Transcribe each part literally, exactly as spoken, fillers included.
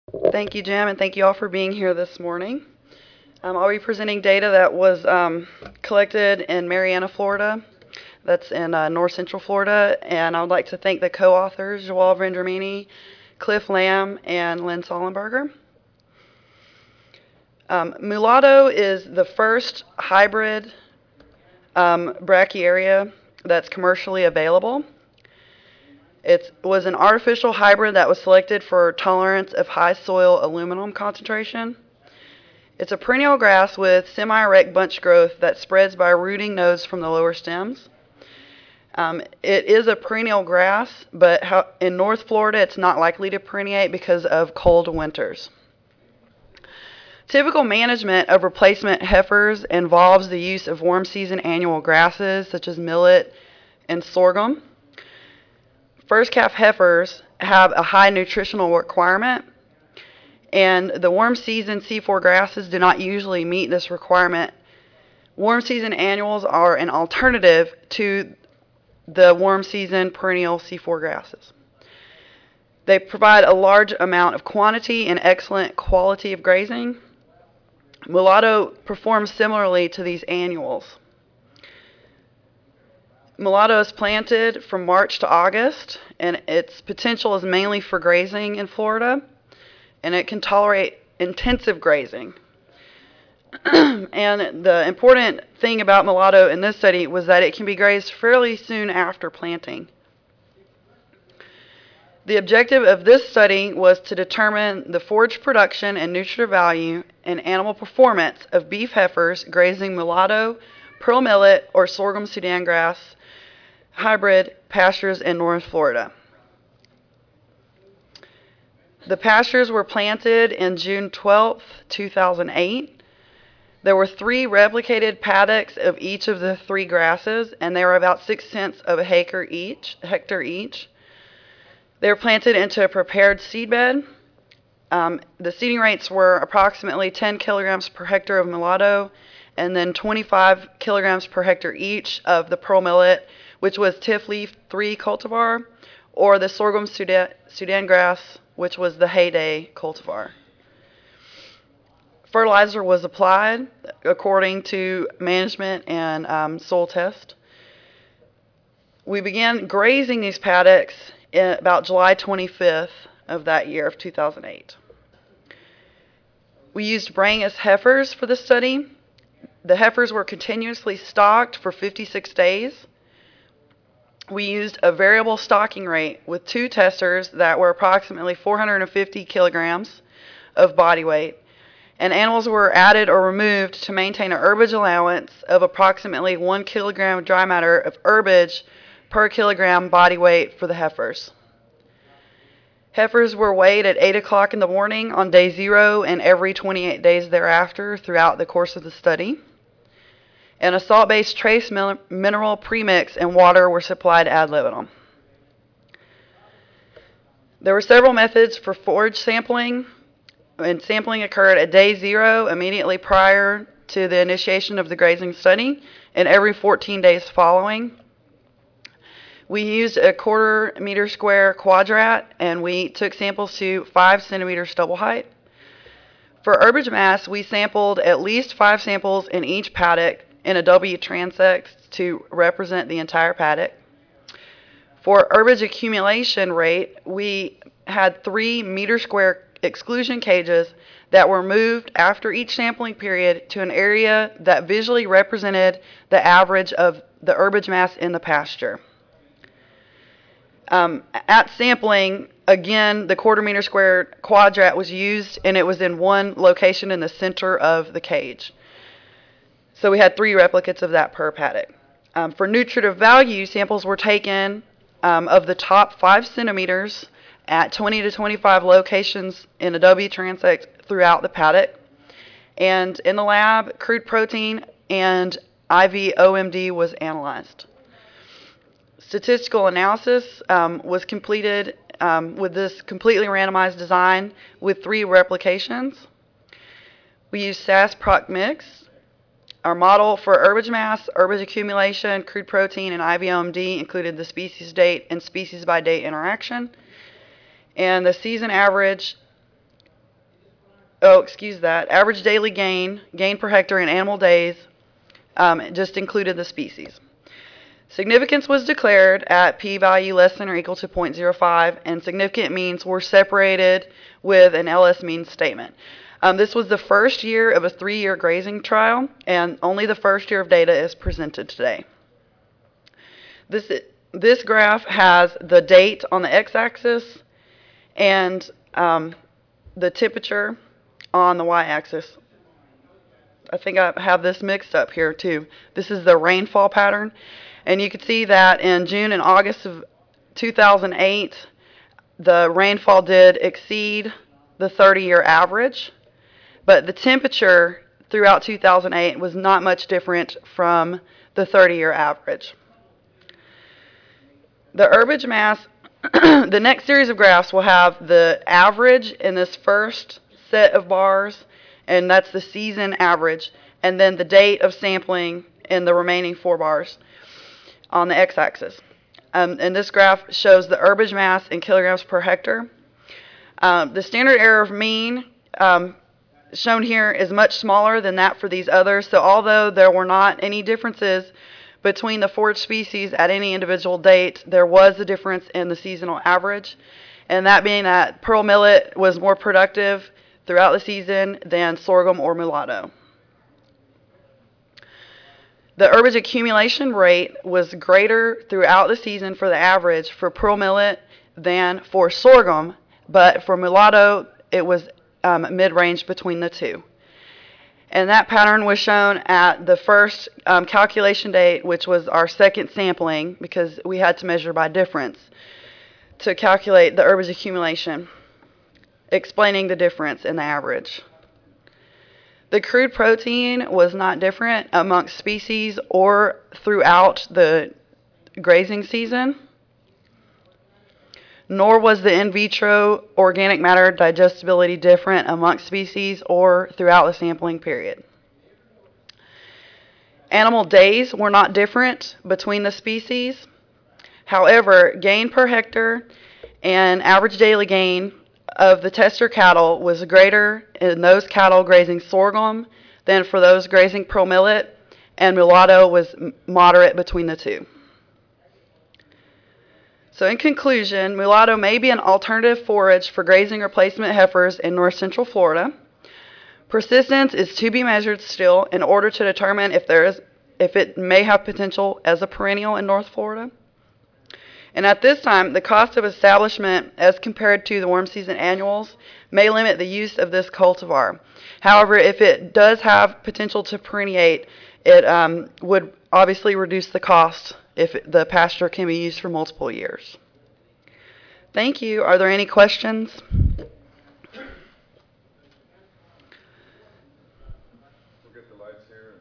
Thank you, Jim, and thank you all for being here this morning. Um, I'll be presenting data that was um, collected in Marianna, Florida. That's in uh, north central Florida, and I would like to thank the co-authors, Joel Vendramini, Cliff Lamb, and Lynn Sollenberger. Um, mulatto is the first hybrid um, brachiaria that's commercially available. It was an artificial hybrid that was selected for tolerance of high soil aluminum concentration. It's a perennial grass with semi-erect bunch growth that spreads by rooting nodes from the lower stems. Um, it is a perennial grass, but how, in North Florida, it's not likely to perenniate because of cold winters. Typical management of replacement heifers involves the use of warm season annual grasses such as millet and sorghum. First calf heifers have a high nutritional requirement, and the warm season C four grasses do not usually meet this requirement. Warm season annuals are an alternative to the warm season perennial C four grasses. They provide a large amount of quantity and excellent quality of grazing. Mulatto performs similarly to these annuals. Mulatto is planted from March to August, and its potential is mainly for grazing in Florida, and it can tolerate intensive grazing. And the important thing about mulatto in this study was that it can be grazed fairly soon after planting. The objective of this study was to determine the forage production and nutritive value and animal performance of beef heifers grazing mulatto, pearl millet, or sorghum Sudan grass hybrid pastures in North Florida. The pastures were planted in June twelfth, two thousand eight. There were three replicated paddocks of each of the three grasses, and they were about six tenths of a hectare each. Hectare each. They were planted into a prepared seed bed. Um, the seeding rates were approximately ten kilograms per hectare of mulatto, and then twenty-five kilograms per hectare each of the pearl millet, which was Tiff Leaf three cultivar, or the sorghum Sudan, Sudan grass, which was the Heyday cultivar. Fertilizer was applied according to management and um, soil test. We began grazing these paddocks in about July twenty-fifth of that year of two thousand eight. We used Brangus heifers for the study. The heifers were continuously stocked for fifty-six days. We used a variable stocking rate with two testers that were approximately four hundred fifty kilograms of body weight, and animals were added or removed to maintain an herbage allowance of approximately one kilogram dry matter of herbage per kilogram body weight for the heifers. Heifers were weighed at eight o'clock in the morning on day zero and every twenty-eight days thereafter throughout the course of the study. And a salt-based trace mineral premix and water were supplied ad libitum. There were several methods for forage sampling, and sampling occurred at day zero immediately prior to the initiation of the grazing study and every fourteen days following. We used a quarter meter square quadrat, and we took samples to five centimeter stubble height. For herbage mass, we sampled at least five samples in each paddock in a W transect to represent the entire paddock. For herbage accumulation rate, we had three meter square exclusion cages that were moved after each sampling period to an area that visually represented the average of the herbage mass in the pasture. Um, at sampling, again, the quarter meter square quadrat was used, and it was in one location in the center of the cage. So we had three replicates of that per paddock. Um, for nutritive value, samples were taken um, of the top five centimeters at twenty to twenty-five locations in a W transect throughout the paddock. And in the lab, crude protein and I V O M D was analyzed. Statistical analysis um, was completed um, with this completely randomized design with three replications. We used S A S Proc Mix. Our model for herbage mass, herbage accumulation, crude protein, and I V O M D included the species date and species by date interaction. And the season average oh, excuse that, average daily gain, gain per hectare in animal days, um, it just included the species. Significance was declared at p-value less than or equal to zero point zero five, and significant means were separated with an L S means statement. Um, this was the first year of a three-year grazing trial, and only the first year of data is presented today. This, this graph has the date on the x-axis and um, the temperature on the y-axis. I think I have this mixed up here too. This is the rainfall pattern. And you can see that in June and August of two thousand eight, the rainfall did exceed the thirty-year average, but the temperature throughout two thousand eight was not much different from the thirty-year average. The herbage mass, the next series of graphs will have the average in this first set of bars, and that's the season average, and then the date of sampling in the remaining four bars on the x-axis. Um, and this graph shows the herbage mass in kilograms per hectare. Um, the standard error of mean um, shown here is much smaller than that for these others. So although there were not any differences between the forage species at any individual date, there was a difference in the seasonal average. And that being that pearl millet was more productive throughout the season than sorghum or mulatto. The herbage accumulation rate was greater throughout the season for the average for pearl millet than for sorghum, but for mulatto, it was um, mid-range between the two. And that pattern was shown at the first um, calculation date, which was our second sampling, because we had to measure by difference to calculate the herbage accumulation, explaining the difference in the average. The crude protein was not different amongst species or throughout the grazing season, nor was the in vitro organic matter digestibility different amongst species or throughout the sampling period. Animal days were not different between the species. However, gain per hectare and average daily gain of the tester cattle was greater in those cattle grazing sorghum than for those grazing pearl millet, and mulatto was moderate between the two. So in conclusion, mulatto may be an alternative forage for grazing replacement heifers in north central Florida. Persistence is to be measured still in order to determine if there is, if it may have potential as a perennial in North Florida. And at this time, the cost of establishment as compared to the warm season annuals may limit the use of this cultivar. However, if it does have potential to perenniate, it um, would obviously reduce the cost if the pasture can be used for multiple years. Thank you. Are there any questions? We'll get the lights here.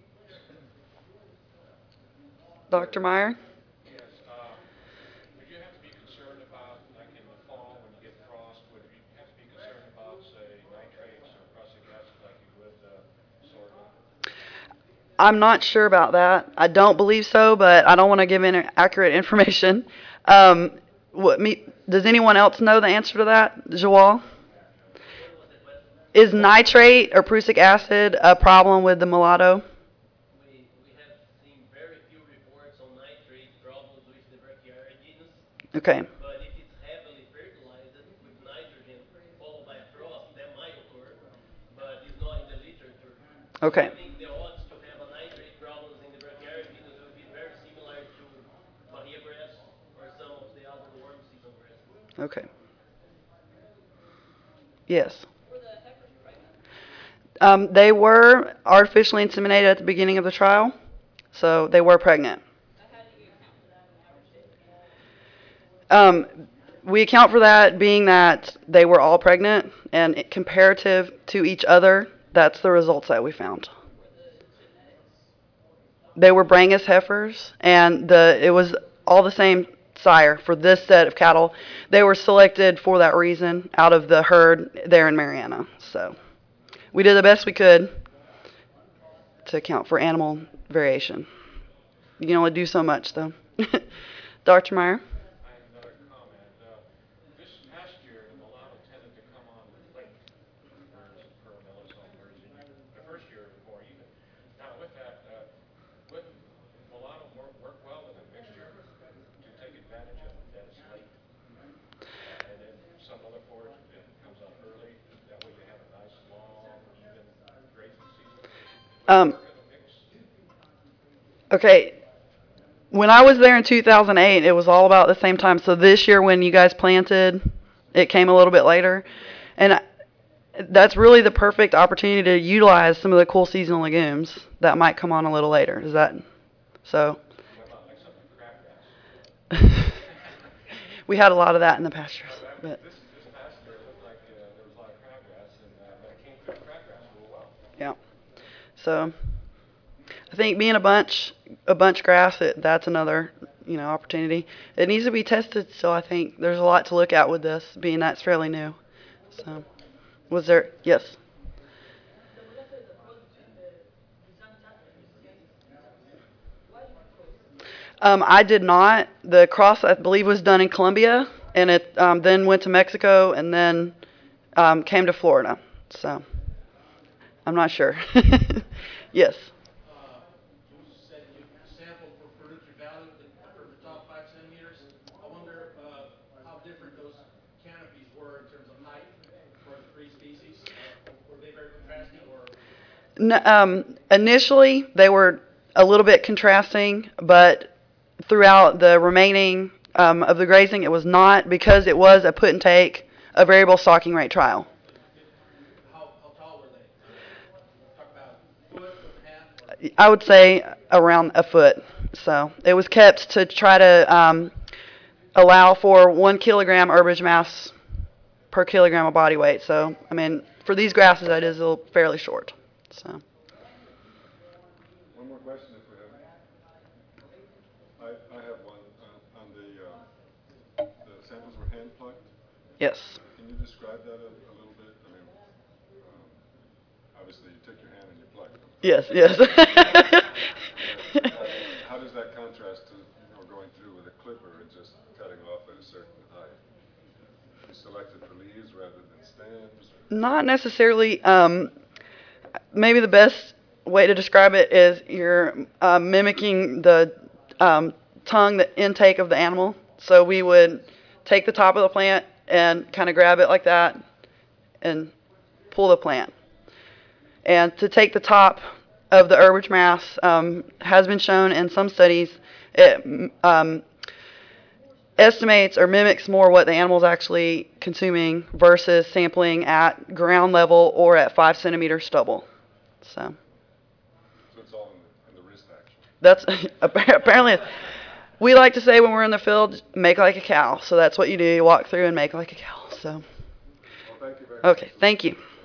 Doctor Meyer? Yes. Uh, would you have to be concerned about, like in the fall when you get frost, would you have to be concerned about, say, nitrates or prussic acid like you would uh, sorghum? I'm not sure about that. I don't believe so, but I don't want to give inaccurate information. Um, what me, does anyone else know the answer to that, Joel? Is nitrate or prussic acid a problem with the mulatto? We, we have seen very few reports on nitrate problems with the Brachyardigans. Okay. But if it's heavily fertilized with nitrogen followed by frost, that might occur, but it's not in the literature. Okay. I think the odds to have a nitrate problems in the Brachyardigans will be very similar to Bahia grass or some of the other warm season grasses. Okay. Yes. Um, they were artificially inseminated at the beginning of the trial, so they were pregnant. Um, we account for that being that they were all pregnant, and it, comparative to each other, that's the results that we found. They were Brangus heifers, and the it was all the same sire for this set of cattle. They were selected for that reason out of the herd there in Mariana. So we did the best we could to account for animal variation. You can only do so much, though. Doctor Meyer? I have another comment. Uh, this past year, the mulatto tended to come on late. Um, okay. When I was there in two thousand eight, it was all about the same time. So this year when you guys planted, it came a little bit later. And I- that's really the perfect opportunity to utilize some of the cool seasonal legumes that might come on a little later. Is that so? We had a lot of that in the pastures. But This, this past year, it looked like uh, there was a lot of crabgrass, and uh, but it came through the crabgrass real well. yeah. So I think being a bunch, a bunch grass, it, that's another, you know, opportunity. It needs to be tested still. I think there's a lot to look at with this, being that's fairly new. So, was there? Yes. Um, I did not. The cross, I believe, was done in Colombia, and it um, then went to Mexico, and then um, came to Florida. So, I'm not sure. Yes. Uh, you said you sampled for producer value for the top five centimeters. I wonder uh, how different those canopies were in terms of height for the three species. Uh, were they very contrasting, or N- um, initially, they were a little bit contrasting, but throughout the remaining um, of the grazing, it was not, because it was a put and take, a variable stocking rate trial. how, how tall were they? Talk about foot, foot and a half, or I would say around a foot. So it was kept to try to um, allow for one kilogram herbage mass per kilogram of body weight. So, I mean, for these grasses, that is a little fairly short. So, One more question if we have. I, I have one uh, on the, uh, the samples were hand plucked. yes. Can you describe that a, a little bit? I mean, um, obviously you took your hand and you plucked them. Yes, yes. How does that contrast to, you know, going through with a clipper and just cutting off at a certain height? You selected for leaves rather than stems? Or? Not necessarily. Um, maybe the best way to describe it is you're uh, mimicking the um, tongue, the intake of the animal. So we would take the top of the plant and kind of grab it like that and pull the plant. And to take the top of the herbage mass um, has been shown in some studies. It um, estimates or mimics more what the animal's actually consuming versus sampling at ground level or at five centimeter stubble. So So it's all in the, in the wrist action. that's apparently, we like to say when we're in the field, make like a cow. So that's what you do. You walk through and make like a cow. So, Well, thank you very much. okay, thank you.